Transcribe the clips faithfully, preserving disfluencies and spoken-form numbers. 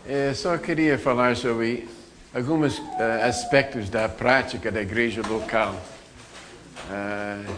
Eu só queria falar sobre alguns uh, aspectos da prática da igreja local. Uh,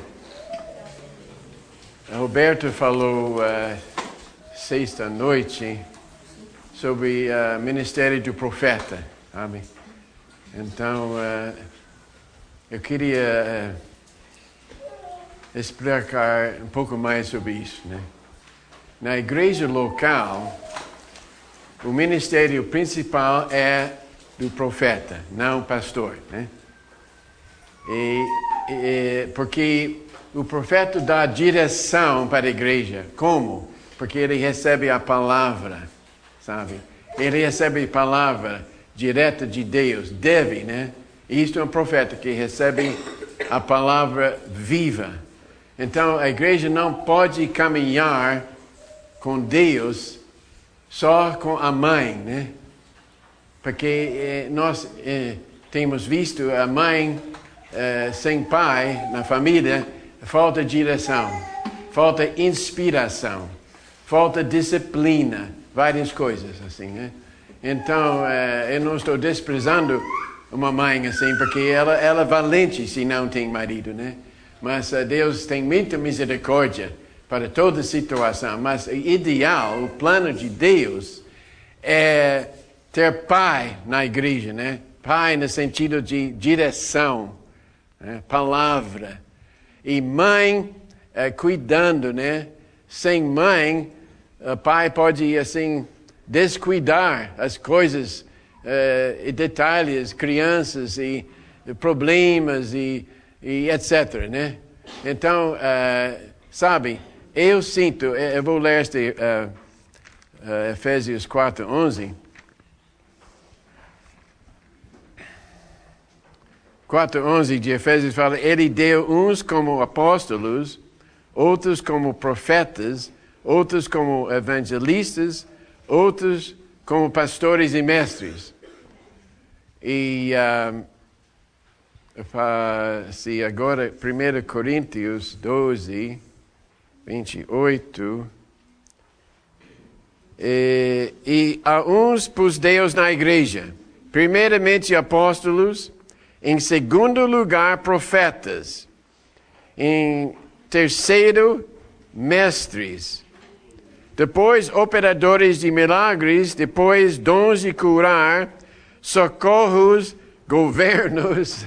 Roberto falou uh, sexta noite sobre o uh, ministério do profeta, sabe? Então, uh, eu queria uh, explicar um pouco mais sobre isso, né? Na igreja local, o ministério principal é do profeta, não o pastor, né? E, e, porque o profeta dá direção para a igreja. Como? Porque ele recebe a palavra, sabe? Ele recebe a palavra direta de Deus, deve, né? E isto é um profeta que recebe a palavra viva. Então, a igreja não pode caminhar com Deus só com a mãe, né? Porque eh, nós eh, temos visto a mãe eh, sem pai na família, falta direção, falta inspiração, falta disciplina, várias coisas assim, né? Então, eh, eu não estou desprezando uma mãe assim, porque ela, ela é valente se não tem marido, né? Mas uh, Deus tem muita misericórdia para toda situação, mas o ideal, o plano de Deus é ter pai na igreja, né? Pai no sentido de direção, né? Palavra. E mãe eh, cuidando, né? Sem mãe, o pai pode, assim, descuidar as coisas, eh, e detalhes, crianças e, e problemas e, e etcétera, né? Então, uh, sabe, eu sinto, eu vou ler este uh, uh, Efésios quatro, onze. quatro, onze de Efésios fala, ele deu uns como apóstolos, outros como profetas, outros como evangelistas, outros como pastores e mestres. E uh, se agora, primeira Coríntios doze, vinte e oito, e, e a uns pus Deus na igreja, primeiramente apóstolos, em segundo lugar profetas, em terceiro mestres, depois operadores de milagres, depois dons de curar, socorros, governos,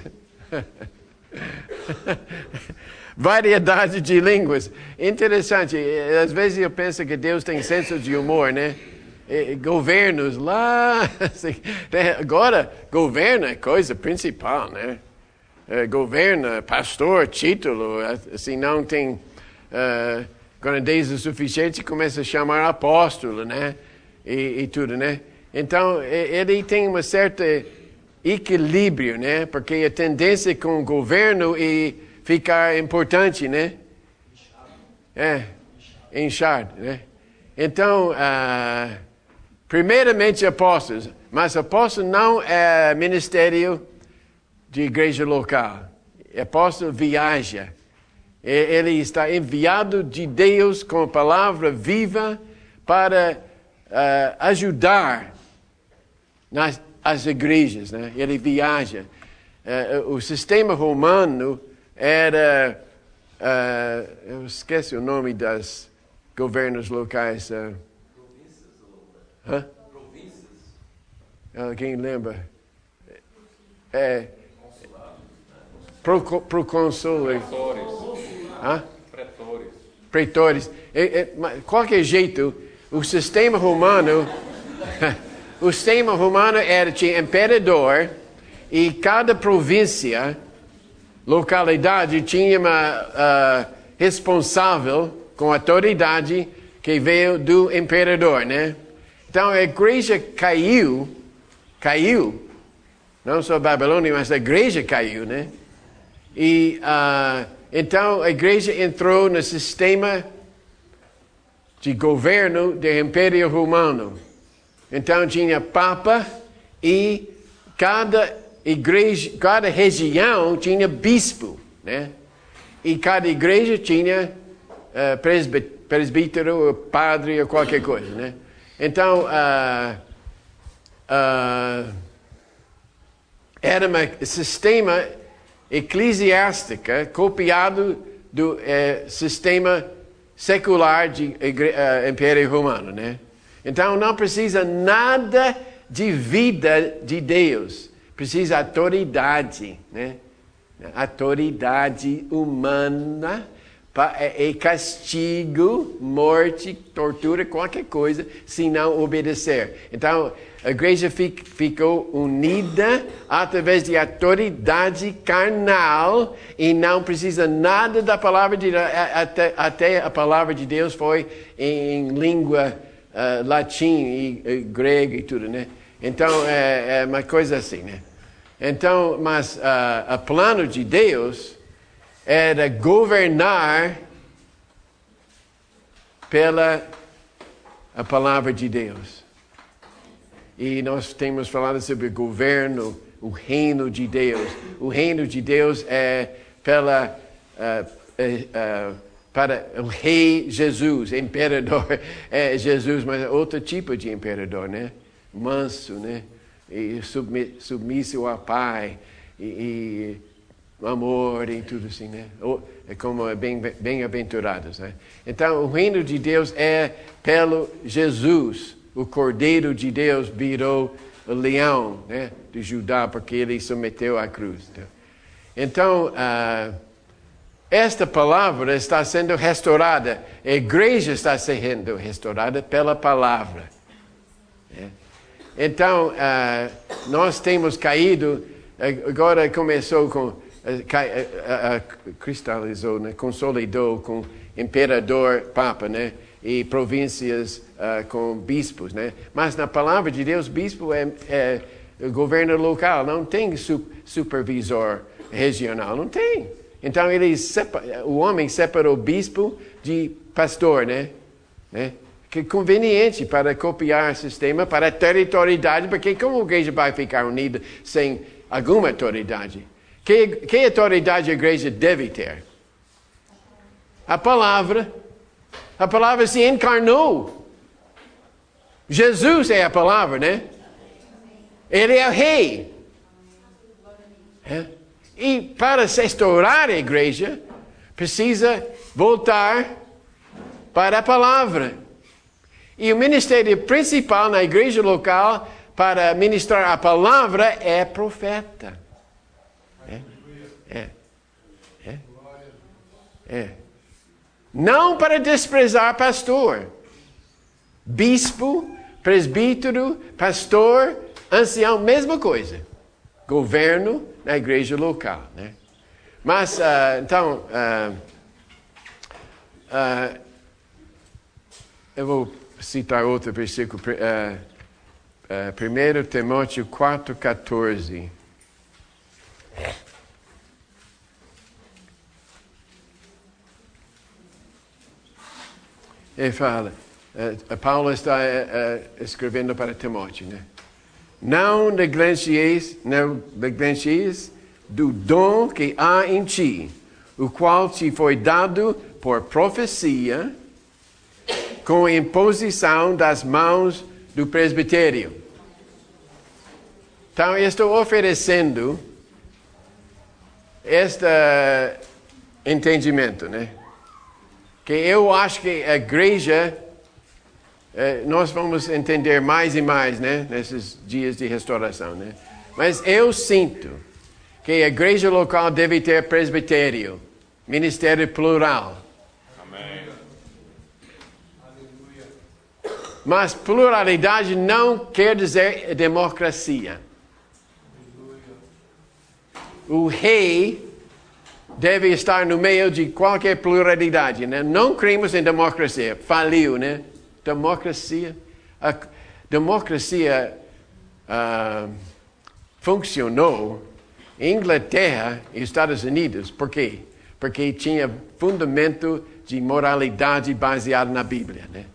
variedade de línguas. Interessante, às vezes eu penso que Deus tem senso de humor, né? E, governos lá, assim, né? Agora, governo é coisa principal, né? É, governo, pastor, título, assim, não tem uh, grandeza suficiente, começa a chamar apóstolo, né? E, e tudo, né? Então, ele tem uma certa equilíbrio, né? Porque a tendência com o governo é ficar importante, né? É, inchado, né? Então, uh, primeiramente apóstolos, mas apóstolo não é ministério de igreja local. Apóstolo viaja. Ele está enviado de Deus com a palavra viva para uh, ajudar nas as igrejas, né? Ele viaja. Uh, o sistema romano era, uh, eu esqueci o nome das governos locais. Uh, Províncias? Hã? Províncias? Alguém lembra? É, pro, procônsul. Pretores. Hã? Pretores. Pretores. É, é, de qualquer jeito, o sistema romano... O sistema romano era, tinha imperador e cada província, localidade, tinha uma uh, responsável com autoridade que veio do imperador, né? Então a igreja caiu, caiu, não só a Babilônia, mas a igreja caiu, né? E uh, então a igreja entrou no sistema de governo do Império Romano. Então tinha Papa e cada igreja, cada região tinha bispo, né? E cada igreja tinha uh, presbítero, padre ou qualquer coisa, né? Então, uh, uh, era um sistema eclesiástico copiado do eh, sistema secular de uh, Império Romano, né? Então não precisa nada de vida de Deus, precisa autoridade, né? Autoridade humana e castigo, morte, tortura, qualquer coisa, se não obedecer. Então, a igreja ficou unida através de autoridade carnal e não precisa nada da palavra de Deus, até, até a palavra de Deus foi em língua uh, latim e, e grega e tudo, né? Então, é, é uma coisa assim, né? Então, mas uh, o plano de Deus era governar pela a palavra de Deus. E nós temos falado sobre o governo, o reino de Deus. O reino de Deus é pela, uh, uh, uh, para o rei Jesus, imperador é Jesus, mas outro tipo de imperador, né? Manso, né? E submisso ao Pai, e, e amor e tudo assim, né? É como bem, bem-aventurados, né? Então, o reino de Deus é pelo Jesus. O Cordeiro de Deus virou o leão, né, de Judá, porque ele submeteu à cruz. Né? Então, uh, esta palavra está sendo restaurada. A igreja está sendo restaurada pela palavra. Né? Então, uh, nós temos caído, agora começou com... Uh, uh, uh, cristalizou, né? Consolidou com imperador, papa, né? E províncias uh, com bispos, né? Mas na palavra de Deus, bispo é, é governo local, não tem su- supervisor regional, não tem. Então ele separa, o homem separou bispo de pastor, né? né? Que conveniente para copiar o sistema, para ter autoridade, porque como a igreja vai ficar unida sem alguma autoridade? Que, que autoridade a igreja deve ter? A palavra. A palavra se encarnou. Jesus é a palavra, né? Ele é o rei. É? E para se restaurar a igreja, precisa voltar para a palavra. E o ministério principal na igreja local para ministrar a palavra é profeta. É. É. É. É. Não para desprezar pastor. Bispo, presbítero, pastor, ancião, mesma coisa. Governo na igreja local, né? Mas, uh, então, uh, uh, eu vou citar outro versículo. Uh, uh, primeiro Timóteo quatro, quatorze. Ele fala, uh, Paulo está uh, uh, escrevendo para Timóteo, né? Não negligeis, não negligeis do dom que há em ti, o qual te foi dado por profecia, com imposição das mãos do presbitério. Então, eu estou oferecendo este entendimento, né? Que eu acho que a igreja, eh, nós vamos entender mais e mais, né? Nesses dias de restauração, né? Mas eu sinto que a igreja local deve ter presbitério, ministério plural. Amém. Mas pluralidade não quer dizer democracia. O rei deve estar no meio de qualquer pluralidade, né? Não cremos em democracia. Faliu, né? Democracia. A democracia uh, funcionou em Inglaterra e Estados Unidos. Por quê? Porque tinha fundamento de moralidade baseado na Bíblia, né?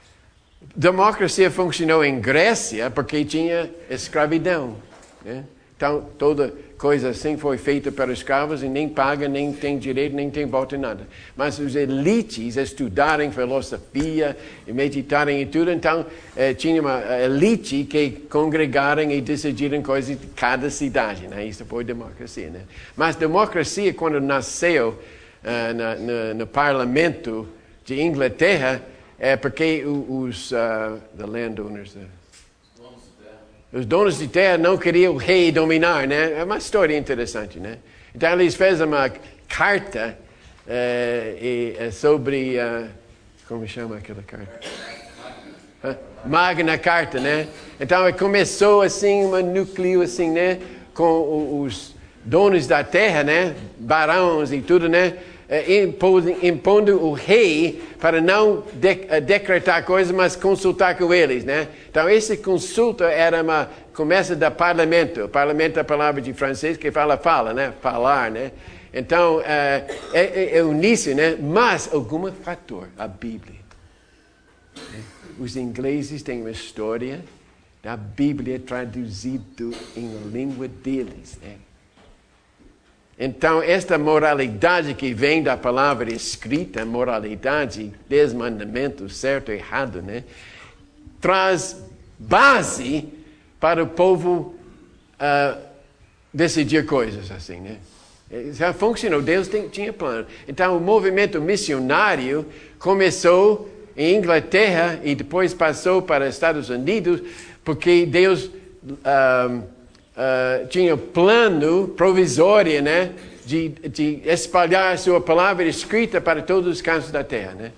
Democracia funcionou em Grécia porque tinha escravidão, né? Então, toda coisa assim foi feita para escravos e nem paga, nem tem direito, nem tem voto em nada. Mas os elites estudarem filosofia e meditarem e tudo, então eh, tinha uma elite que congregaram e decidiram coisas de cada cidade, né? Isso foi democracia, né? Mas democracia, quando nasceu uh, na, na, no parlamento de Inglaterra, é porque os uh, the landowners, uh, os donos de terra não queriam o rei dominar, né? É uma história interessante, né? Então eles fizeram uma carta uh, e, uh, sobre, uh, como chama aquela carta? Huh? Magna Carta, né? Então começou assim, um núcleo assim, né? Com os donos da terra, né? Barões e tudo, né? Impondo, impondo o rei para não de, decretar coisas, mas consultar com eles, né? Então, essa consulta era uma começa do parlamento. O parlamento é a palavra de francês que fala, fala, né? Falar, né? Então, é, é, é o início, né? Mas, algum fator, a Bíblia. Né? Os ingleses têm uma história da Bíblia traduzida em língua deles, né? Então, esta moralidade que vem da palavra escrita, moralidade, dez mandamentos, certo e errado, né? Traz base para o povo uh, decidir coisas assim, né? Já funcionou, Deus tem, tinha plano. Então, o movimento missionário começou em Inglaterra e depois passou para Estados Unidos, porque Deus... Uh, Uh, tinha plano provisório, né, de, de espalhar a sua palavra escrita para todos os cantos da terra, né?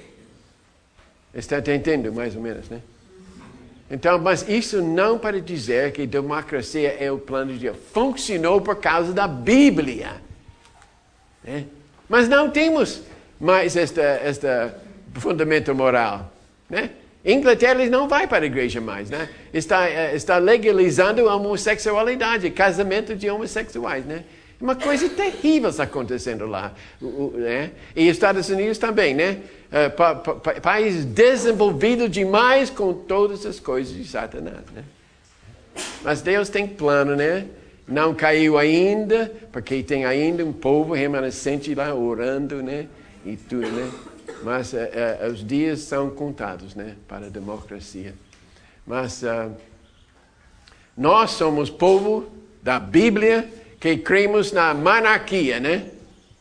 Está entendendo mais ou menos, né? Então, mas isso não para dizer que democracia é o plano de Deus. Funcionou por causa da Bíblia, né? Mas não temos mais esta, esta fundamento moral, né? Inglaterra não vai para a igreja mais, né? Está, está legalizando a homossexualidade, casamento de homossexuais, né? Uma coisa terrível está acontecendo lá, né? E Estados Unidos também, né? Uh, pa, pa, país desenvolvido demais com todas as coisas de Satanás, né? Mas Deus tem plano, né? Não caiu ainda, porque tem ainda um povo remanescente lá orando, né? E tudo, né? Mas uh, uh, os dias são contados, né, para a democracia. Mas uh, nós somos povo da Bíblia que cremos na monarquia, né?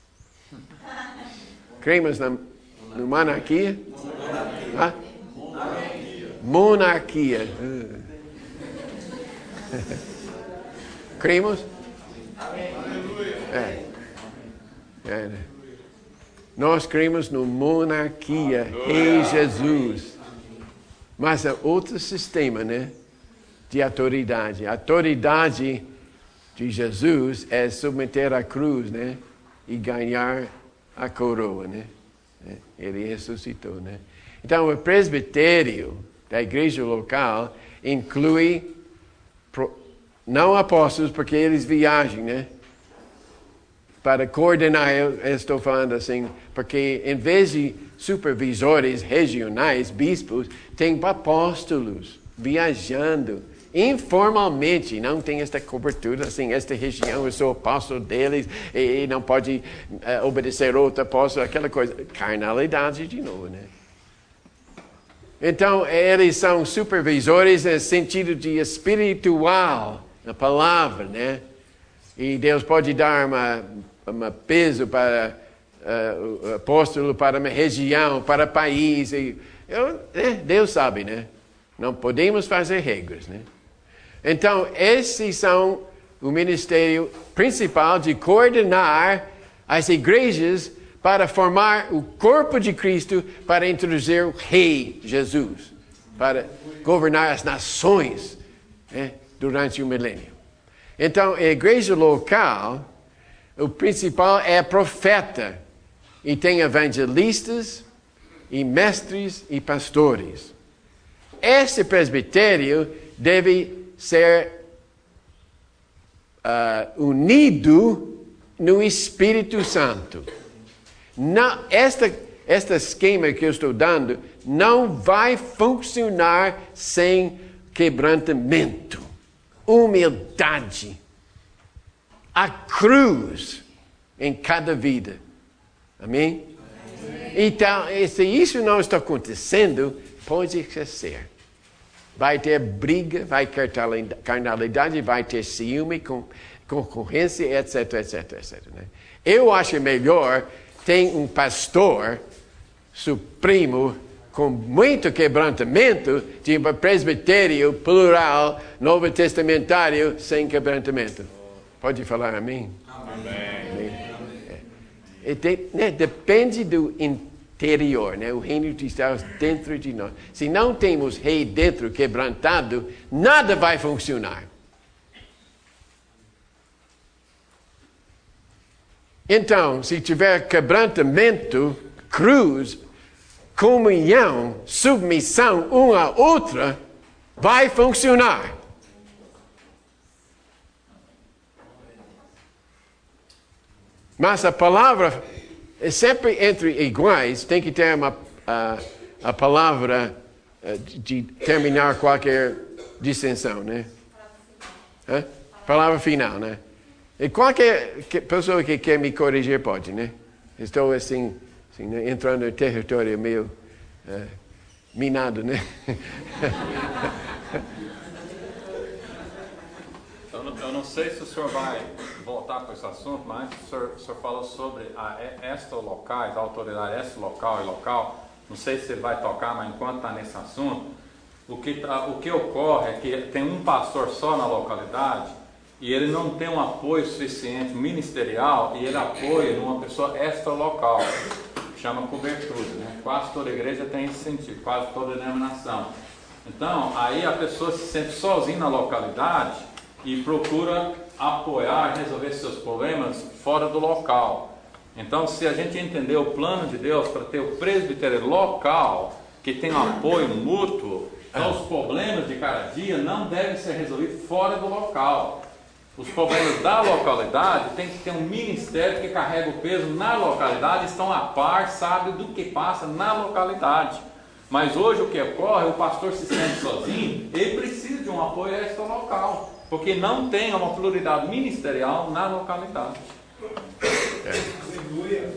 Cremos na, na monarquia? Ah? Monarquia. Uh. Cremos? É. É, né? Nós cremos na monarquia, Rei Jesus. Mas é outro sistema, né? De autoridade. A autoridade de Jesus é submeter a cruz, né? E ganhar a coroa, né? Ele ressuscitou, né? Então, o presbitério da igreja local inclui não apóstolos, porque eles viajam, né? Para coordenar, eu estou falando assim, porque em vez de supervisores regionais, bispos, tem apóstolos viajando informalmente, não tem esta cobertura, assim, esta região, eu sou apóstolo deles, e, e não pode uh, obedecer outro apóstolo, aquela coisa, carnalidade de novo, né? Então, eles são supervisores no sentido de espiritual, na palavra, né? E Deus pode dar uma, uma peso para uh, o apóstolo, para uma região, para país. E, eu, né? Deus sabe, né? Não podemos fazer regras, né? Então, esses são o ministério principal de coordenar as igrejas para formar o corpo de Cristo, para introduzir o Rei Jesus, para governar as nações, né? Durante o milênio. Então, a igreja local, o principal é profeta. E tem evangelistas, e mestres, e pastores. Esse presbitério deve ser uh, unido no Espírito Santo. Não, esta, este esquema que eu estou dando não vai funcionar sem quebrantamento. Humildade, a cruz em cada vida. Amém? Amém. Então, se isso não está acontecendo, pode esquecer. Vai ter briga, vai ter carnalidade, vai ter ciúme, concorrência, etc, etc, etc. Né? Eu acho melhor ter um pastor supremo com muito quebrantamento de um presbitério plural, novo testamentário, sem quebrantamento. Pode falar amém? Amém. É. E de, né, depende do interior, né? O reino de Deus dentro de nós. Se não temos rei dentro quebrantado, nada vai funcionar. Então, se tiver quebrantamento, cruz, comunhão, submissão uma à outra, vai funcionar. Mas a palavra é sempre entre iguais, tem que ter uma, a, a palavra de terminar qualquer dissensão, né? Hã? Palavra final, né? E qualquer pessoa que quer me corrigir pode, né? Estou assim, assim né? entrando no território meio uh, minado, né? eu, não, eu não sei se o senhor vai voltar para esse assunto, mas o senhor, o senhor falou sobre a extra locais, a autoridade extra local e local. Não sei se ele vai tocar, mas enquanto está nesse assunto, o que, tá, o que ocorre é que tem um pastor só na localidade e ele não tem um apoio suficiente ministerial e ele apoia numa pessoa extra local, que chama cobertura, né? Quase toda igreja tem esse sentido, quase toda denominação. Então, aí a pessoa se sente sozinha na localidade e procura apoiar e resolver seus problemas fora do local. Então, se a gente entender o plano de Deus para ter o presbitério local, que tem um apoio mútuo, então os problemas de cada dia não devem ser resolvidos fora do local. Os problemas da localidade tem que ter um ministério que carrega o peso na localidade, estão a par, sabe do que passa na localidade. Mas hoje o que ocorre, o pastor se sente sozinho, ele precisa de um apoio extra local, porque não tem uma pluralidade ministerial na localidade. Aleluia.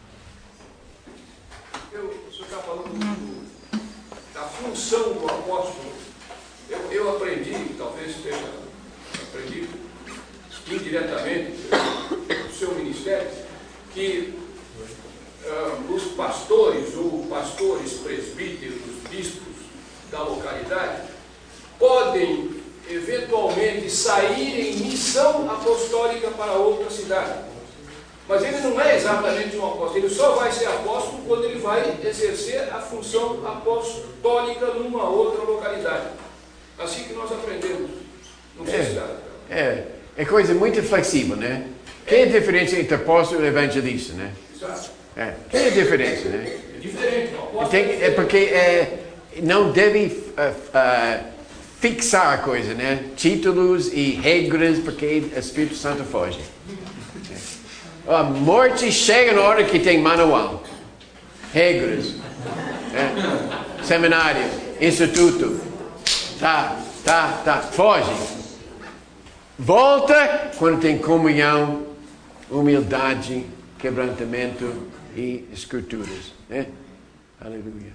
Eu, o senhor está falando do, da função do apóstolo. Eu, eu aprendi, talvez esteja, aprendi indiretamente do seu ministério, que uh, os pastores ou pastores, presbíteros, bispos da localidade podem eventualmente sair em missão apostólica para outra cidade. Mas ele não é exatamente um apóstolo, ele só vai ser apóstolo quando ele vai exercer a função apostólica numa outra localidade. Assim que nós aprendemos. Não sei é, se está. É, é coisa muito flexível, né? Que é a diferença entre apóstolo e evangelista, né? Exato. É, que é a diferença, né? É diferente. Tem, é porque é, não deve uh, uh, fixar a coisa, né? Títulos e regras, porque o Espírito Santo foge. A morte chega na hora que tem manual, regras, é, seminário, instituto, tá, tá, tá, foge. Volta quando tem comunhão, humildade, quebrantamento e escrituras, né? Aleluia.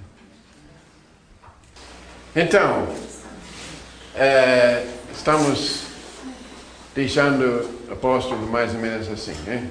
Então, é, estamos deixando o apóstolo mais ou menos assim, né?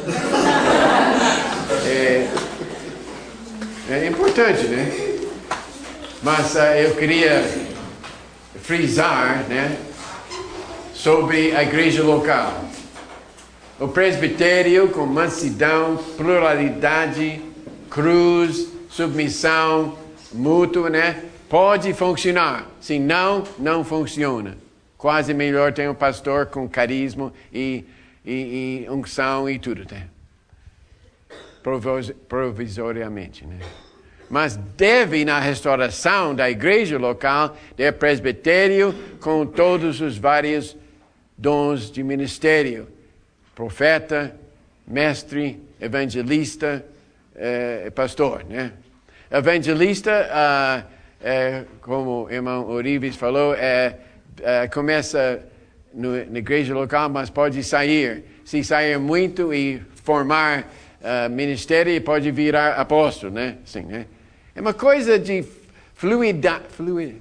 É, é importante, né? Mas uh, eu queria frisar, né, sobre a igreja local. O presbitério com mansidão, pluralidade, cruz, submissão mútua, né? Pode funcionar. Se não, não funciona. Quase melhor ter um pastor com carisma e E, e unção e tudo, né? Provis, provisoriamente, né? Mas deve, na restauração da igreja local, ter presbitério com todos os vários dons de ministério. Profeta, mestre, evangelista, eh, pastor, né? Evangelista, ah, eh, como o irmão Orives falou, eh, eh, começa no, na igreja local, mas pode sair. Se sair muito e formar uh, ministério, pode virar apóstolo, né? Sim, né? É uma coisa de fluidade. Fluid,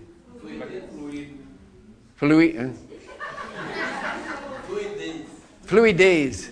fluid, hein? Fluidez.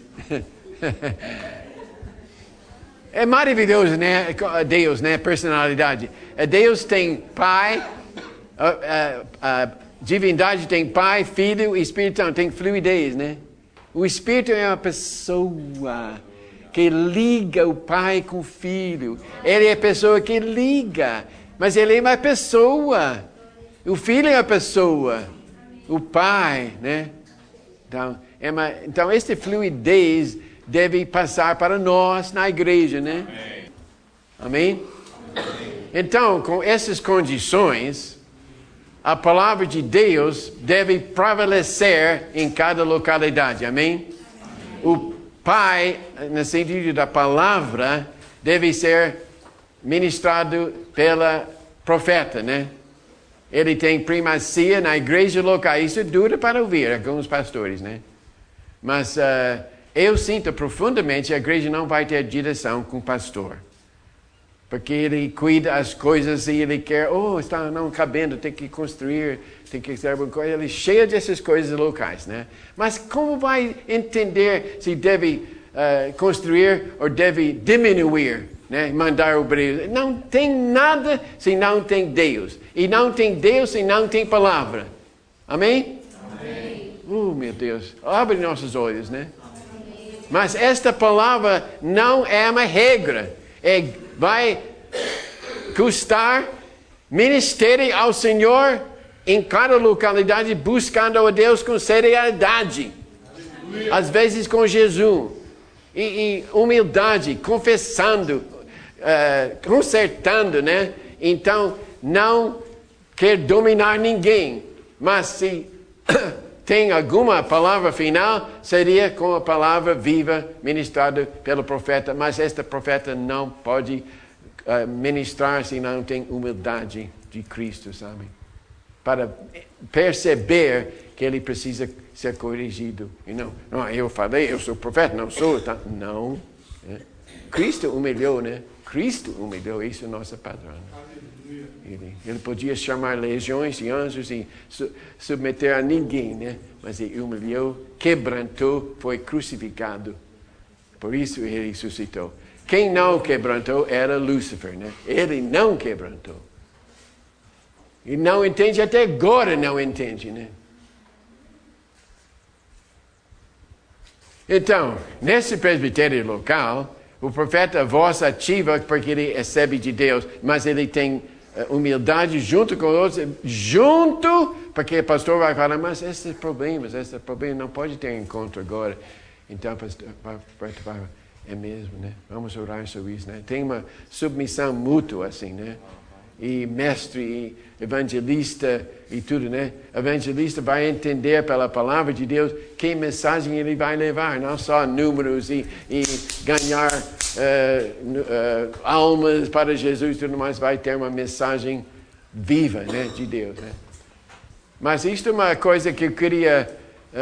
É maravilhoso, né? Deus, né? Personalidade. Deus tem Pai, a, a, a divindade tem Pai, Filho e Espírito Santo. Tem fluidez, né? O Espírito é uma pessoa que liga o Pai com o Filho. Ele é a pessoa que liga, mas ele é uma pessoa. O Filho é uma pessoa. O Pai, né? Então, é uma, então esta fluidez deve passar para nós na igreja, né? Amém? Amém? Então, com essas condições, a palavra de Deus deve prevalecer em cada localidade. Amém? O Pai, no sentido da palavra, deve ser ministrado pela profeta, né? Ele tem primazia na igreja local. Isso é duro para ouvir alguns pastores, né? Mas uh, eu sinto profundamente que a igreja não vai ter direção com o pastor. Porque ele cuida as coisas e ele quer, oh, está não cabendo, tem que construir, tem que ser alguma coisa. Ele é cheio dessas coisas locais, né? Mas como vai entender se deve uh, construir ou deve diminuir, né? Mandar obreiros? Não tem nada se não tem Deus. E não tem Deus se não tem palavra. Amém? Amém. Oh, meu Deus, abre nossos olhos, né? Amém. Mas esta palavra não é uma regra. É, vai custar ministério ao Senhor em cada localidade, buscando a Deus com seriedade. Aleluia. Às vezes com jejum e, e humildade, confessando, uh, consertando, né? Então, não quer dominar ninguém, mas se tem alguma palavra final, seria com a palavra viva ministrada pelo profeta. Mas este profeta não pode uh, ministrar se não tem humildade de Cristo, sabe? Para perceber que ele precisa ser corrigido. E não, não, eu falei, eu sou profeta, não sou. Tá? Não. Né? Cristo humilhou, né? Cristo humilhou, isso é o nosso padrão. Ele, ele podia chamar legiões e anjos e su, submeter a ninguém, né? Mas ele humilhou, quebrantou, foi crucificado. Por isso ele ressuscitou. Quem não quebrantou era Lúcifer, né? Ele não quebrantou. E não entende, até agora não entende, né? Então, nesse presbitério local, o profeta, a voz ativa, porque ele recebe de Deus, mas ele tem humildade junto com outros, junto, porque o pastor vai falar, mas esses problemas, esses problemas não pode ter encontro agora. Então, o pastor vai falar, é mesmo, né? Vamos orar sobre isso, né? Tem uma submissão mútua, assim, né? E mestre, e evangelista e tudo, né? Evangelista vai entender pela palavra de Deus que mensagem ele vai levar, não só números e, e ganhar uh, uh, almas para Jesus e tudo mais, vai ter uma mensagem viva, né, de Deus, né? Mas isto é uma coisa que eu queria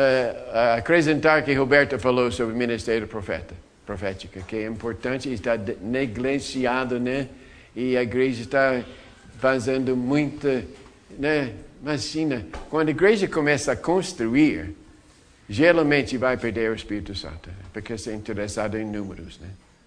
uh, acrescentar que Roberto falou sobre o ministério profeta, profético, que é importante, está negligenciado, né? E a igreja está fazendo muita, né? Imagina, quando a igreja começa a construir, geralmente vai perder o Espírito Santo, porque está interessado em números, né?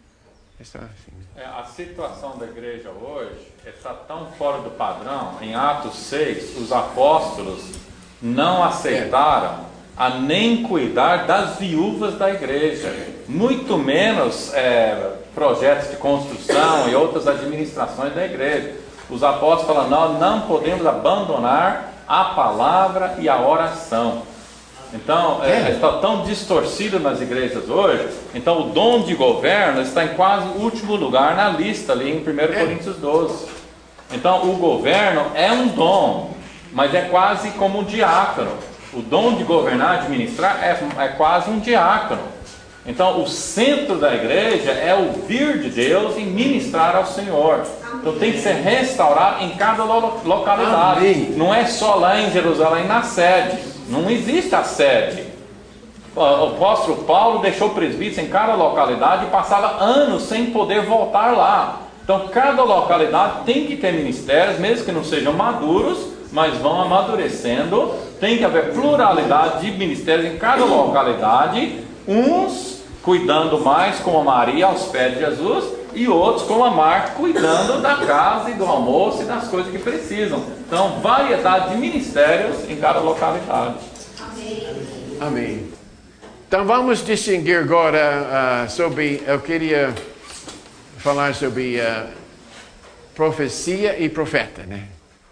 É só assim, né? É, a situação da igreja hoje está tão fora do padrão. Em Atos seis, os apóstolos não aceitaram a nem cuidar das viúvas da igreja, muito menos é, projetos de construção e outras administrações da igreja. Os apóstolos falam, nós não podemos abandonar a palavra e a oração. Então, é, é. está tão distorcido nas igrejas hoje, então o dom de governo está em quase último lugar na lista, ali em primeiro é. Coríntios doze. Então, o governo é um dom, mas é quase como um diácono. O dom de governar, administrar, é, é quase um diácono. Então, o centro da igreja é ouvir de Deus e ministrar ao Senhor. Então, tem que ser restaurado em cada lo- localidade. Amém. Não é só lá em Jerusalém, na sede. Não existe a sede. O apóstolo Paulo deixou presbíteros em cada localidade e passava anos sem poder voltar lá. Então cada localidade tem que ter ministérios, mesmo que não sejam maduros, mas vão amadurecendo. Tem que haver pluralidade de ministérios em cada localidade, uns cuidando mais como a Maria aos pés de Jesus, e outros como a Marta cuidando da casa e do almoço e das coisas que precisam. Então variedade de ministérios em cada localidade. Amém. Então vamos distinguir agora uh, sobre, eu queria falar sobre uh, profecia e profeta, né?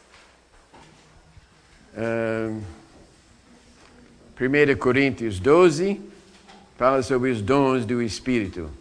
Uh, primeira Coríntios doze fala sobre os dons do Espírito.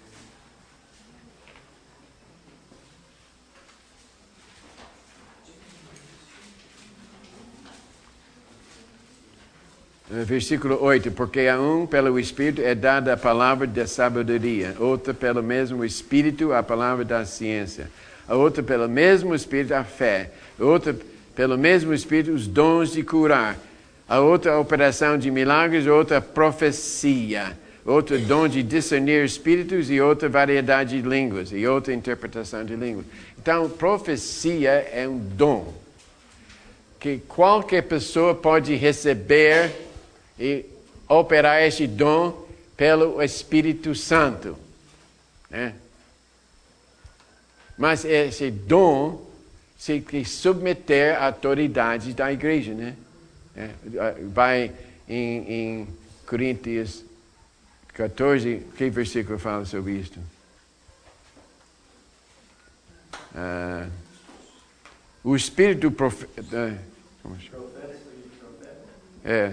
Versículo oito, porque a um pelo Espírito é dada a palavra da sabedoria, outra pelo mesmo Espírito a palavra da ciência, a outra pelo mesmo Espírito a fé, a outra pelo mesmo Espírito os dons de curar, a outra a operação de milagres, outra profecia, outro dom de discernir espíritos e outra variedade de línguas e outra interpretação de línguas. Então, profecia é um dom que qualquer pessoa pode receber e operar esse dom pelo Espírito Santo, né? Mas esse dom se tem que submeter à autoridade da igreja, né? É, vai em, em Coríntios catorze, que versículo fala sobre isto? Uh, o Espírito do profeta... Como chama? É.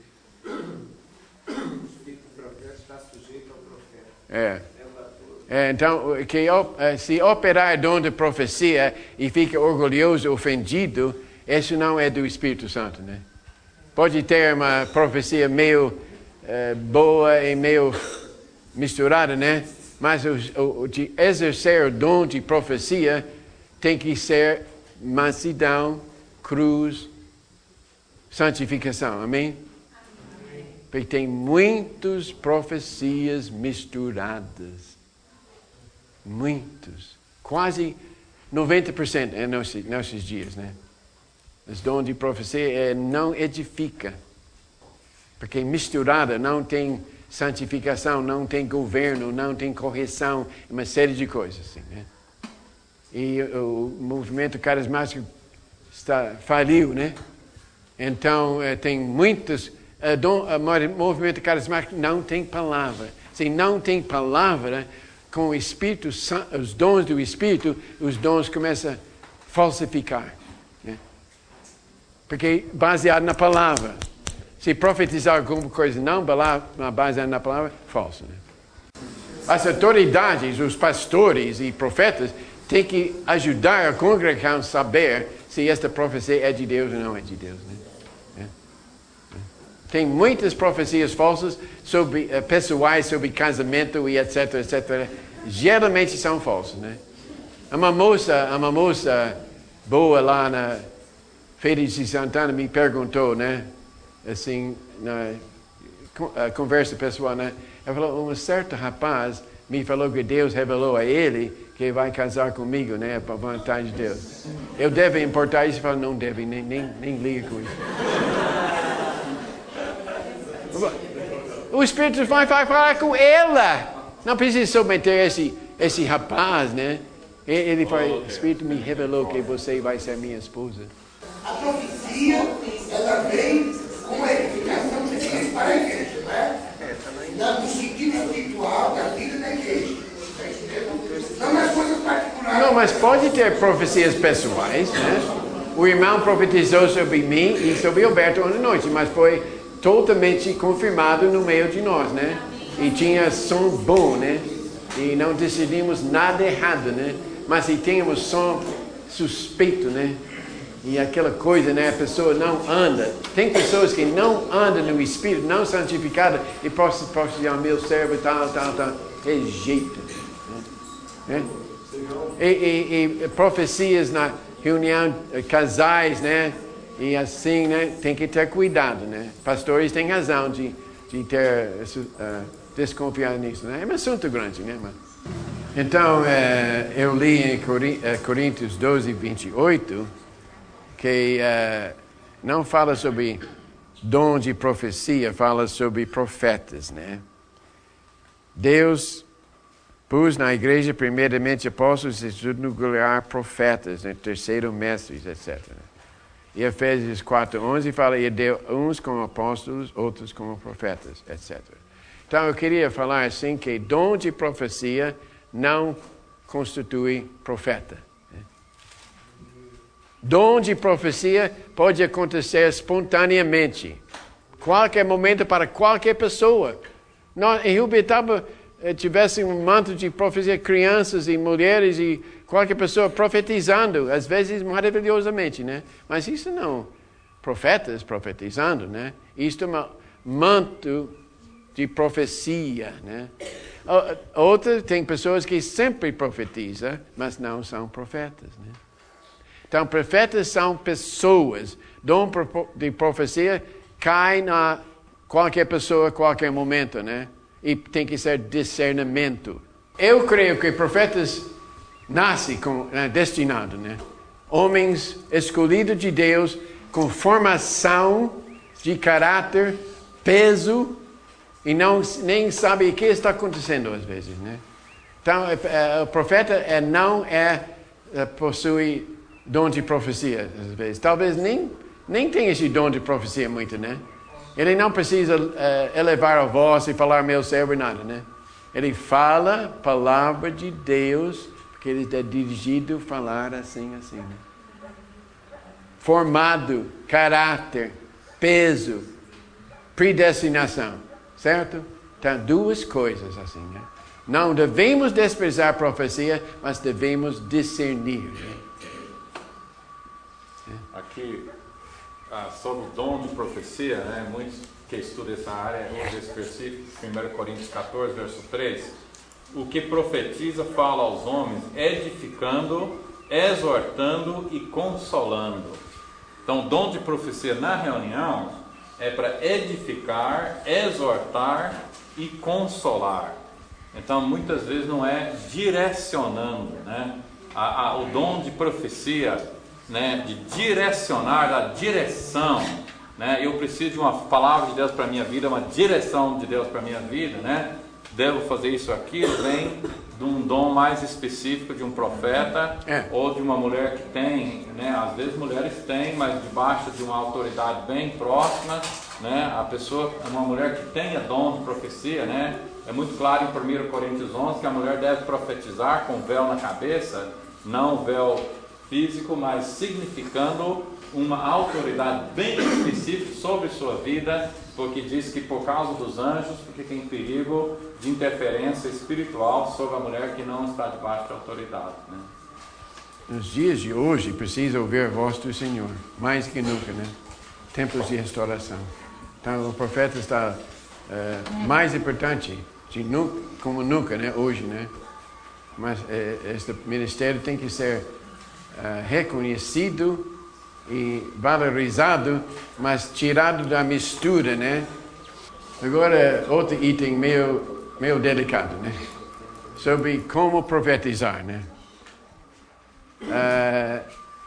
É. É, então, que, se operar dom de profecia e fica orgulhoso, ofendido, isso não é do Espírito Santo, né? Pode ter uma profecia meio uh, boa e meio misturada, né? Mas o, o, de exercer o dom de profecia tem que ser mansidão, cruz, santificação. Amém? Porque tem muitas profecias misturadas. Muitos. Quase noventa por cento em nossos, nossos dias, né? Os dons de profecia é, não edifica. Porque misturada não tem santificação, não tem governo, não tem correção, uma série de coisas, assim, né? E o, o movimento carismático está, faliu, né? Então, tem muitos... O movimento carismático não tem palavra. Se não tem palavra, com o Espírito, os dons do Espírito, os dons começam a falsificar, né? Porque baseado na palavra. Se profetizar alguma coisa não baseada na palavra, falso, né? As autoridades, os pastores e profetas, têm que ajudar a congregação a saber se esta profecia é de Deus ou não é de Deus, né? Tem muitas profecias falsas sobre, uh, pessoais sobre casamento e etc, etcétera. Geralmente são falsas, né? Uma moça, uma moça boa lá na Feira de Santana me perguntou, né? Assim, na uh, conversa pessoal, né? Ela falou, um certo rapaz me falou que Deus revelou a ele que vai casar comigo, né? Para a vontade de Deus. Eu devo importar isso? Eu falo, não deve, nem, nem, nem liga com isso. O Espírito vai falar com ela. Não precisa submeter esse, esse rapaz, né? Ele fala, o Espírito me revelou que você vai ser minha esposa. A profecia, ela vem com a edificação de Deus para a igreja, né? No sentido espiritual da vida da igreja. Não nas coisas particulares. Não, mas pode ter profecias pessoais, né? O irmão profetizou sobre mim e sobre Alberto ontem à noite, mas foi totalmente confirmado no meio de nós, né? E tinha som bom, né? E não decidimos nada errado, né? Mas se tínhamos som suspeito, né? E aquela coisa, né? A pessoa não anda. Tem pessoas que não andam no Espírito, não santificadas, e posso dizer, meu cérebro, tal, tal, tal. Rejeita. Né? E, e, e profecias na reunião, casais, né? E assim, né, tem que ter cuidado, né? Pastores têm razão de, de ter uh, desconfiar nisso, né? É um assunto grande, né? Então, uh, eu li em Coríntios doze, vinte e oito, que uh, não fala sobre dom de profecia, fala sobre profetas, né? Deus pus na igreja primeiramente apóstolos, em segundo lugar profetas, né? Terceiro mestres, etcétera. E Efésios quatro, onze fala, e deu uns como apóstolos, outros como profetas, etcétera. Então eu queria falar assim que dom de profecia não constitui profeta. Dom de profecia pode acontecer espontaneamente, qualquer momento para qualquer pessoa. Nós, em Ubitaba, tivesse um manto de profecia, crianças e mulheres e qualquer pessoa profetizando, às vezes maravilhosamente, né? Mas isso não, profetas profetizando, né? Isso é um manto de profecia, né? Outras, tem pessoas que sempre profetizam, mas não são profetas, né? Então, profetas são pessoas. Dom de profecia cai na qualquer pessoa, qualquer momento, né? E tem que ser discernimento. Eu creio que profetas nascem com, né, destinados, né? Homens escolhidos de Deus com formação de caráter, peso, e não, nem sabe o que está acontecendo às vezes, né? Então, o profeta é, não é, possui dom de profecia às vezes. Talvez nem, nem tenha esse dom de profecia muito, né? Ele não precisa uh, elevar a voz e falar meu servo, nada, né? Ele fala a palavra de Deus, porque ele é dirigido a falar assim, assim, né? Formado, caráter, peso, predestinação, certo? Então, duas coisas assim, né? Não devemos desprezar a profecia, mas devemos discernir, né? Aqui, ah, sobre o dom de profecia, né? Muitos que estudam essa área usam esse versículo, primeiro Coríntios quatorze, verso três. O que profetiza fala aos homens, edificando, exortando e consolando. Então, o dom de profecia na reunião é para edificar, exortar e consolar. Então, muitas vezes não é direcionando, né? A, a, o dom de profecia, né, de direcionar, da direção, né? Eu preciso de uma palavra de Deus para a minha vida, uma direção de Deus para a minha vida, né? Devo fazer isso aqui, vem de um dom mais específico de um profeta, é. Ou de uma mulher que tem, né? Às vezes mulheres têm, mas debaixo de uma autoridade bem próxima, né? A pessoa, uma mulher que tenha dom de profecia, né? É muito claro em primeiro Coríntios onze que a mulher deve profetizar com véu na cabeça, não véu físico, mas significando uma autoridade bem específica sobre sua vida, porque diz que por causa dos anjos, porque tem perigo de interferência espiritual sobre a mulher que não está debaixo de autoridade, né? Nos dias de hoje, precisa ouvir a voz do Senhor, mais que nunca, né? Tempos de restauração. Então, o profeta está uh, mais importante de nunca, como nunca, né? Hoje, né? Mas uh, este ministério tem que ser uh, reconhecido e valorizado, mas tirado da mistura, né? Agora, outro item meio, meio delicado, né? Sobre como profetizar, né? Uh,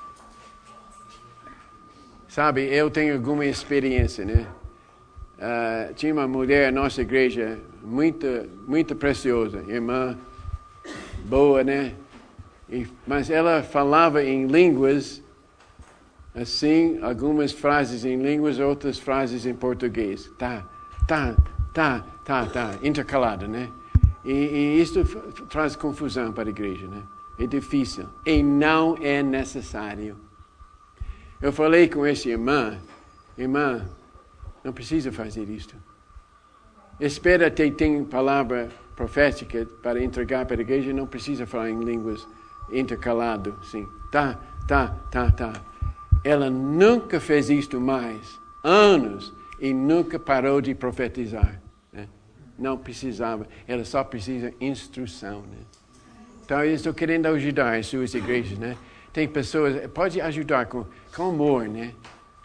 sabe, eu tenho alguma experiência, né? Uh, tinha uma mulher na nossa igreja muito, muito preciosa, irmã boa, né? E, mas ela falava em línguas, assim, algumas frases em línguas, outras frases em português. Tá, tá, tá, tá, tá, intercalado, né? E, e isso traz confusão para a igreja, né? É difícil e não é necessário. Eu falei com essa irmã, irmã, não precisa fazer isto. Espera até tem palavra profética para entregar para a igreja, não precisa falar em línguas intercalado, sim. Tá, tá, tá, tá. Ela nunca fez isto mais, anos, e nunca parou de profetizar, né? Não precisava, ela só precisa de instrução, né? Então, eu estou querendo ajudar as suas igrejas, né? Tem pessoas, pode ajudar com, com amor, né?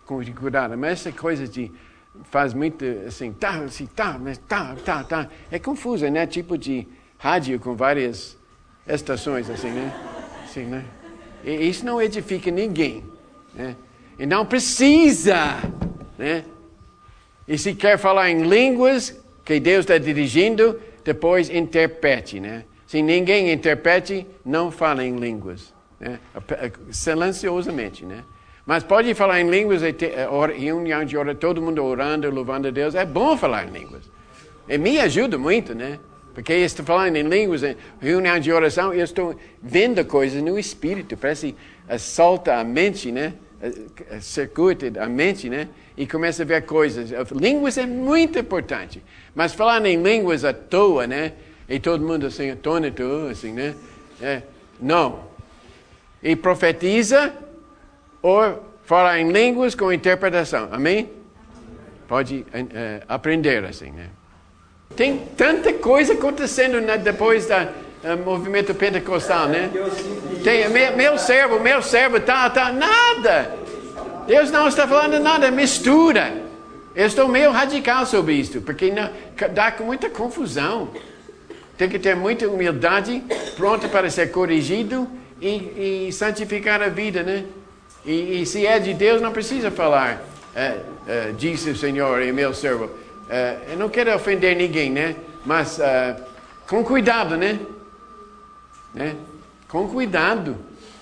com cuidado. Mas essa coisa de faz muito assim, tá, assim, tá, mas tá, tá, tá. É confuso, né? Tipo de rádio com várias estações, assim, né? Assim, né? E isso não edifica ninguém, né? E não precisa, né? E se quer falar em línguas que Deus está dirigindo, depois interprete, né? Se ninguém interprete, não fala em línguas, né? Silenciosamente, né? Mas pode falar em línguas, reunião de oração, todo mundo orando, louvando a Deus. É bom falar em línguas. E me ajuda muito, né? Porque eu estou falando em línguas, em reunião de oração, eu estou vendo coisas no Espírito. Parece assalta a mente, né? Circuita a mente, né? E começa a ver coisas. Línguas é muito importante. Mas falar em línguas à toa, né? E todo mundo assim, atônito, assim, né? É, não. E profetiza ou falar em línguas com interpretação. Amém? Pode uh, aprender assim, né? Tem tanta coisa acontecendo, né, depois do uh, movimento pentecostal, né? Tem, meu, meu servo, meu servo, tá, tá, nada. Deus não está falando nada, mistura. Eu estou meio radical sobre isso, porque não, dá com muita confusão. Tem que ter muita humildade, pronta para ser corrigido e, e santificar a vida, né? E, e se é de Deus, não precisa falar, uh, uh, disse o Senhor e meu servo. Uh, eu não quero ofender ninguém, né? Mas uh, com cuidado, né? né? Com cuidado.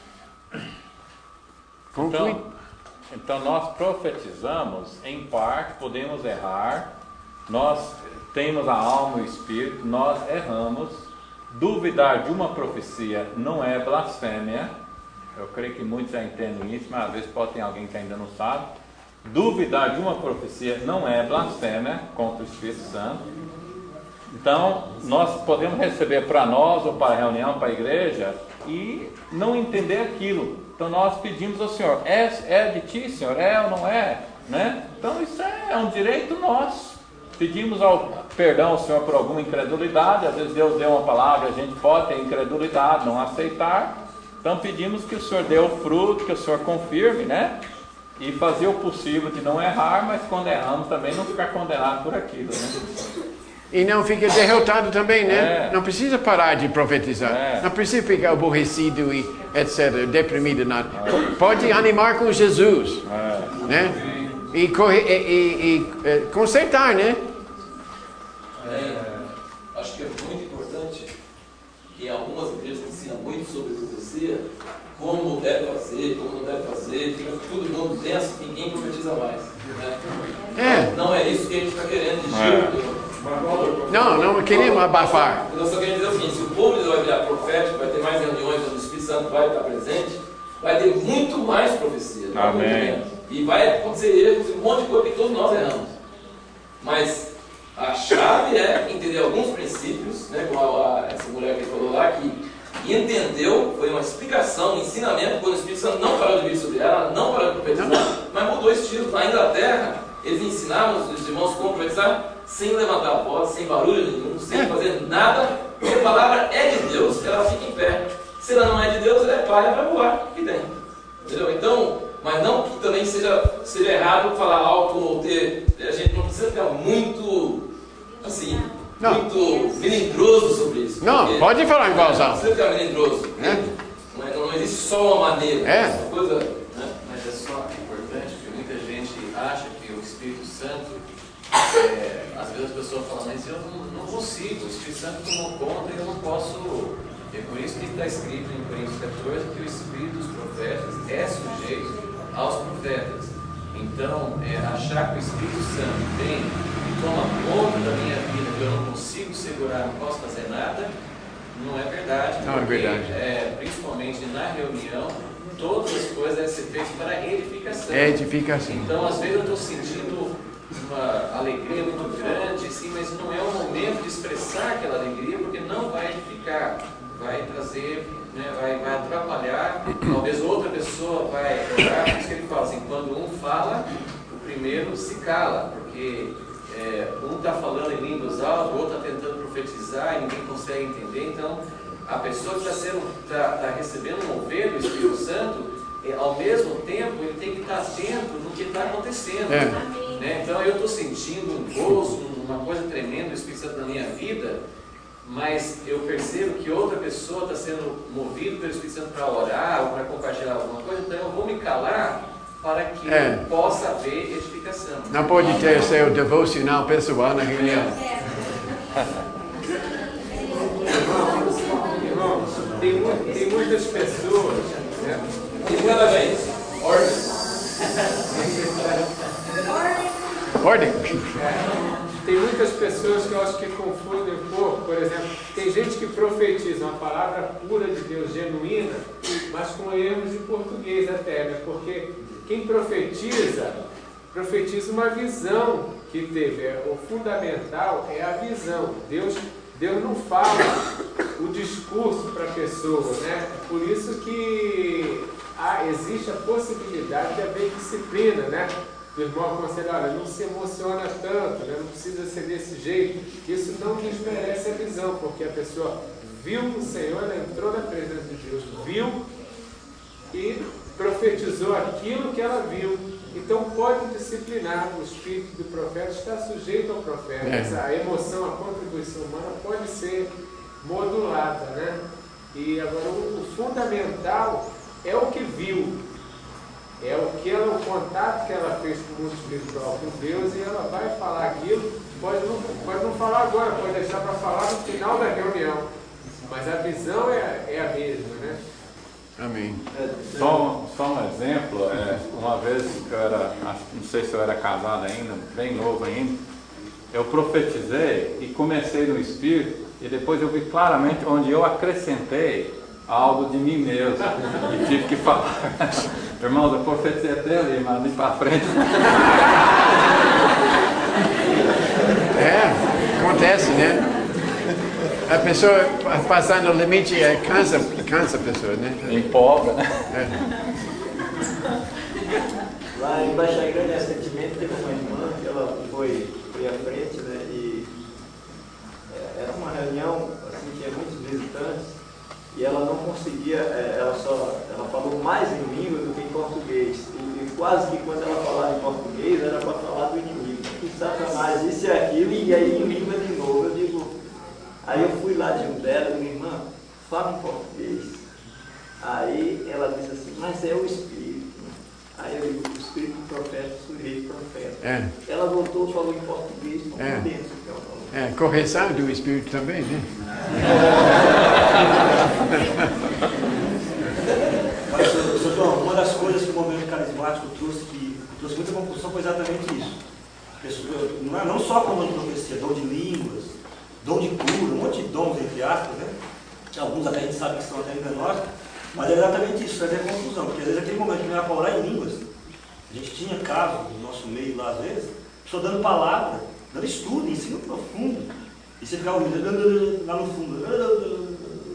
Com então, cu... então, nós profetizamos, em parte, podemos errar, nós temos a alma e o espírito, nós erramos. Duvidar de uma profecia não é blasfêmia. Eu creio que muitos já entendem isso, mas às vezes pode ter alguém que ainda não sabe. Duvidar de uma profecia não é blasfêmia contra o Espírito Santo. Então, nós podemos receber para nós, ou para a reunião, para a igreja, e não entender aquilo. Então, nós pedimos ao Senhor, é, é de ti, Senhor? É ou não é? Né? Então, isso é, é um direito nosso. Pedimos ao, perdão ao Senhor por alguma incredulidade. Às vezes Deus deu uma palavra, a gente pode ter incredulidade, não aceitar. Então pedimos que o Senhor dê o fruto, que o Senhor confirme, né? E fazer o possível de não errar, mas quando erramos também não ficar condenado por aquilo, né? E não fica derrotado também, né? É. Não precisa parar de profetizar. É. Não precisa ficar aborrecido e etcétera, deprimido, nada. É. Pode animar com Jesus, É. né? E, correr, e, e, e, e consertar, né? É, acho que é muito importante que algumas igrejas ensinam muito sobre profecia, como deve fazer, como não deve fazer, fica todo mundo denso, ninguém profetiza mais. Né? É. Não é isso que a gente está querendo de É. jeito. Não, não queremos abafar. Eu só quero dizer o seguinte, se o povo vai virar profético, vai ter mais reuniões onde o Espírito Santo vai estar presente, vai ter muito mais profecia. Amém. E vai acontecer erros, um monte de coisa que todos nós erramos. Mas a chave é entender alguns princípios, né, como a, a, essa mulher que falou lá, que entendeu, foi uma explicação, um ensinamento, quando o Espírito Santo não parou de vir sobre ela, não parou de profetizar, mas mudou o estilo. Na Inglaterra, eles ensinavam os irmãos como profetizar sem levantar a voz, sem barulho nenhum, sem fazer nada, porque a palavra é de Deus, ela fica em pé. Se ela não é de Deus, ela é palha, vai voar, que tem. Entendeu? Então, mas não que também seja, seja errado falar alto ou ter. A gente não precisa ficar muito, assim, não. muito melindroso sobre isso. Não, pode falar em voz alta. Não precisa ficar melindroso. É. Não, é, não existe só uma maneira. É. Uma coisa, né? Mas é só importante porque muita gente acha que o Espírito Santo, é, às vezes a pessoa fala, mas eu não, não consigo, o Espírito Santo tomou conta e eu não posso. É por isso que está escrito em Coríntios catorze que o Espírito dos profetas é sujeito aos profetas. Então, é, achar que o Espírito Santo vem e toma conta da minha vida, que eu não consigo segurar, não posso fazer nada, não é verdade. Não porque, é verdade. É, principalmente na reunião, todas as coisas devem ser feitas para edificação. Edificação. Então, às vezes eu estou sentindo uma alegria muito grande, assim, mas não é o momento de expressar aquela alegria, porque não vai edificar, vai trazer, né, vai, vai atrapalhar, talvez outra pessoa vai entrar, por isso que ele fala assim, quando um fala, o primeiro se cala, porque é, um está falando em línguas altas, o outro está tentando profetizar e ninguém consegue entender. Então, a pessoa que está sendo, tá, tá recebendo um mover do Espírito Santo, é, ao mesmo tempo, ele tem que estar atento no que está acontecendo. É. Né? Então eu estou sentindo um gozo, uma coisa tremenda do Espírito Santo na minha vida, mas eu percebo que outra pessoa está sendo movida pelo Espírito Santo para orar ou para compartilhar alguma coisa, então eu vou me calar para que É. eu possa haver edificação. Não pode ter seu devocional pessoal na reunião. Irmãos, tem, mu- tem muitas pessoas, né? E cada vez, ordem. Ordem. Tem muitas pessoas que eu acho que confundem um pouco. Por exemplo, tem gente que profetiza uma palavra pura de Deus, genuína, mas com erros de português até, né? Porque quem profetiza, profetiza uma visão que teve. O fundamental é a visão. Deus, Deus não fala o discurso para a pessoa, né? Por isso que há, existe a possibilidade de haver disciplina, né? O irmão aconselha, olha, não se emociona tanto, né? Não precisa ser desse jeito. Isso não desmerece a visão, porque a pessoa viu o Senhor, ela entrou na presença de Deus, viu e profetizou aquilo que ela viu. Então pode disciplinar. O espírito do profeta está sujeito ao profeta. É. Essa, a emoção, a contribuição humana pode ser modulada, né? E agora o, o fundamental é o que viu. É o que ela, o contato que ela fez com o mundo espiritual, com Deus, e ela vai falar aquilo. Pode não, pode não falar agora, pode deixar para falar no final da reunião. Mas a visão é, é a mesma, né? Amém. Só, só um exemplo, é, uma vez que eu era, acho- não sei se eu era casado ainda, bem novo ainda, eu profetizei e comecei no Espírito, e depois eu vi claramente onde eu acrescentei algo de mim mesmo, e tive que falar. Irmãos, eu profetizei até ali, mas ali para frente. É, acontece, né? A pessoa passar no limite é, cansa, cansa a pessoa, né? Empolga, né? Lá em Baixa Grande, recentemente, teve uma irmã que ela foi, foi à frente, né? E é, era uma reunião, assim, tinha muitos visitantes, e ela não conseguia, é, ela só, ela falou mais em língua do que em português. E, e quase que quando ela falava em português, era para falar do inimigo. Que Satanás, isso e aquilo, e aí em língua de novo. Eu digo, aí eu fui lá junto dela, minha irmã, fala em português. Aí ela disse assim, mas é o Espírito. Aí eu digo, o Espírito do profeta, sujeito profeta. É. Ela voltou, falou em português, não É. entendo o que ela falou. É, correção do Espírito também, né? Mas, seu João, uma das coisas que o movimento carismático trouxe, que trouxe muita confusão, foi exatamente isso. Pessoa, não, é, não só com o dom de profecia, dom de línguas, dom de cura, um monte de dons, entre aspas, né? Alguns até a gente sabe que são até enganosos, mas é exatamente isso, é ter confusão, porque às vezes aquele momento que não era para orar em línguas, a gente tinha casos no nosso meio lá, às vezes, só dando palavra, dando estudo, ensino profundo, e você ficava ouvindo lá no fundo.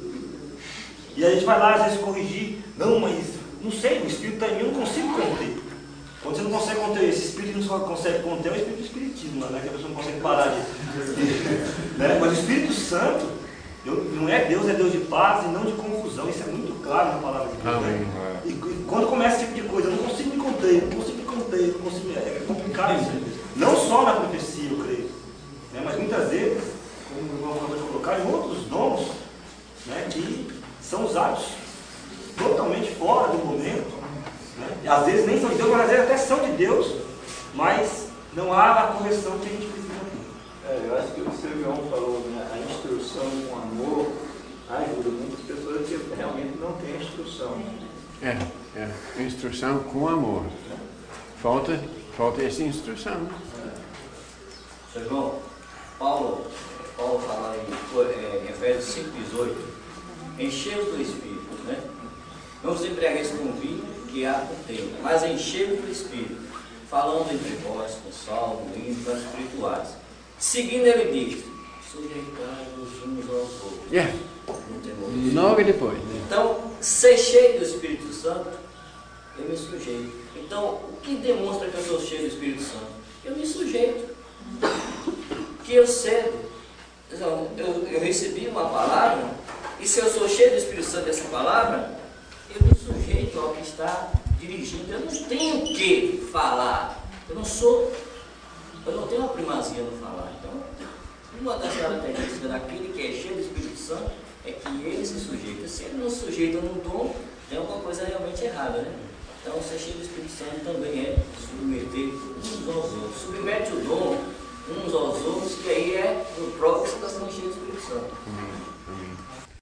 E aí a gente vai lá, às vezes, corrigir. Não, mas não sei, o Espírito está em mim, eu não consigo conter. Quando você não consegue conter, esse Espírito não só consegue conter, é o Espírito do Espiritismo, né? Que a pessoa não consegue parar de... né? Mas o Espírito Santo, eu, não é Deus, é Deus de paz e não de confusão. Isso é muito claro na palavra de Deus. Amém. Né? E, e quando começa esse tipo de coisa, eu não consigo me conter, eu não consigo me conter, eu não consigo me... É complicado isso. Não só na profecia, eu creio, né? Mas muitas vezes, como o irmão acabou de colocar, em outros dons, né? Que são usados totalmente fora do momento, né? E às vezes nem são de Deus, mas às vezes até são de Deus, mas não há a correção que a gente precisa ter. É, eu acho que o que o seu João falou, né? A instrução com amor ajuda muitas pessoas que realmente não têm a instrução. É, é. Instrução com amor. Falta, falta essa instrução. Seu João, Paulo, Paulo fala em, em Efésios cinco, dezoito, enchei-os do Espírito, né? Não se embriagueis com vinho, que há contenda, mas enchei-os do Espírito, falando entre vós com salmo, hinos, cantos espirituais. Seguindo ele diz, sujeitai-vos uns aos outros. Yeah. No temor do Senhor. Logo depois. Né? Então, ser cheio do Espírito Santo, eu me sujeito. Então, o que demonstra que eu sou cheio do Espírito Santo? Eu me sujeito. Que eu cedo. Então, eu, eu recebi uma palavra, e se eu sou cheio do Espírito Santo dessa palavra, eu me sujeito espiritual que está dirigindo. Eu não tenho que falar. Eu não sou, eu não tenho uma primazia no falar. Então, uma das características daquele que é cheio do Espírito Santo é que ele se sujeita. Se ele não se sujeita no dom, tem alguma coisa realmente errada, né? Então, ser cheio do Espírito Santo também é submeter uns aos outros. Submete o dom uns aos outros, que aí é o próprio que você está sendo cheio do Espírito Santo.